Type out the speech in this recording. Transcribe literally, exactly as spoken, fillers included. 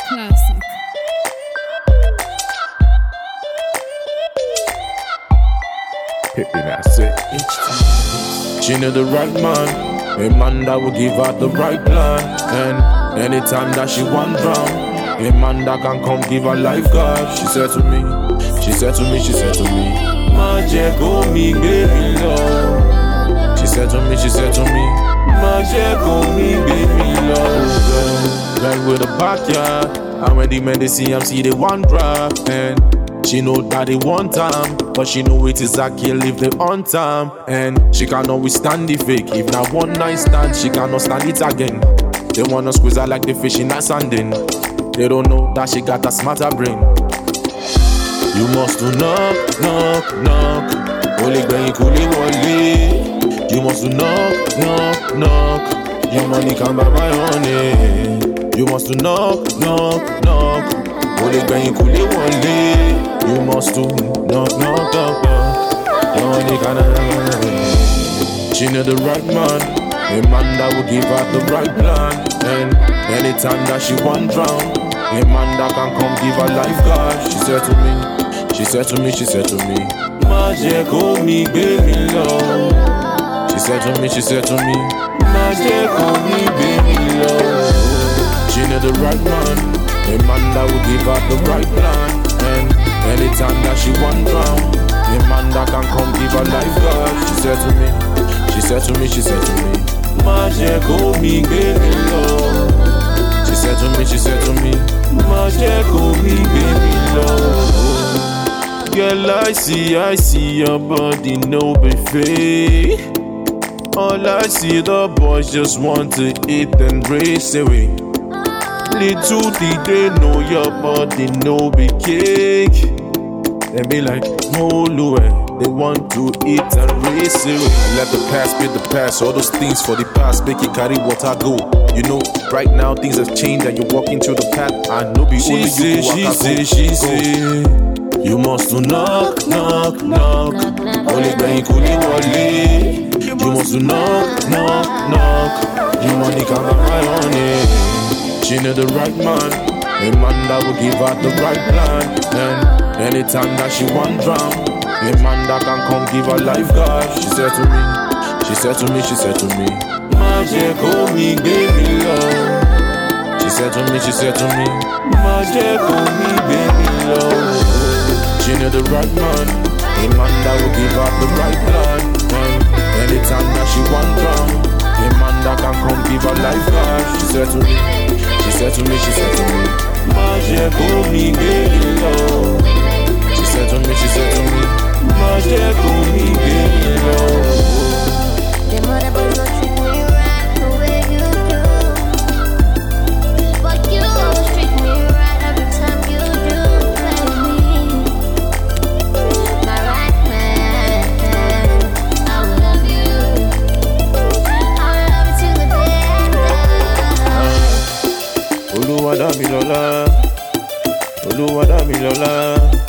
Classic. Pippin, that's it. She knew the right man, a man that would give her the right plan. And anytime that she want drown, a man that can come give her lifeguard. She said to me, she said to me, she said to me, Majeko mi baby love. She said to me, she said to me, Majeko mi baby love. Like with the backyard, and when the men they see him, see they want drop. And she know that they want time, but she know it is a kill if they on time. And she cannot withstand the fake. If not one night stand, she cannot stand it again. They wanna squeeze her like the fish in a sanding. They don't know that she got a smarter brain. You must do knock, knock, knock. Only when you cool it. You must do knock, knock, knock. Your money come by my honey. You must do knock, knock, knock. Only when you cool it. You must do knock, knock, knock, knock. Your money can. She knew the right man, a man that would give her the right plan. And anytime that she want drown, a man that can come give her lifeguard. She said to me, she said to me, she said to me, Majeko mi baby love. She said to me, she said to me, Majeko mi baby love. She knew the right man, a man that would give her the right plan. And anytime that she want drown, a man that can come give her lifeguard. She said to me, she said to me, she said to me, Majeko mi baby love. She said to me, she said to me, Majeko mi baby love. Girl, I see, I see your body, no be fake. All I see, the boys just want to eat and race away. Little did they know your body, no be cake. They be like, Molu, they want to eat and race away. Let the past be the past, all those things for the past, make it carry water go. You know, right now things have changed and you're walking through the path. I know be only say, you she go. say, she say, you must do knock, knock, knock. Only when you cool it. You must do knock, knock, knock. You money come by my honey. She knew the right man, a man that would give her the right plan. And anytime that she want drown, a man that can come give her lifeguard. She said to me, she said to me, she said to me, Majeko mi baby love. She said to me, she said to me, Majeko mi baby love. She knew the right man, a man that would give her the right plan. And anytime that she want drown, a man that can come give her lifeguard. She said to me, she said to me, she said to me, Majeko mi baby love. She said to me, she said to me, Majeko mi baby love. The mother boys don't treat me right the way you do, but you always treat me right every time you do. Baby, my right man, I will love you. I will love you till the day I die. Oluwa Damilola, Oluwa Damilola.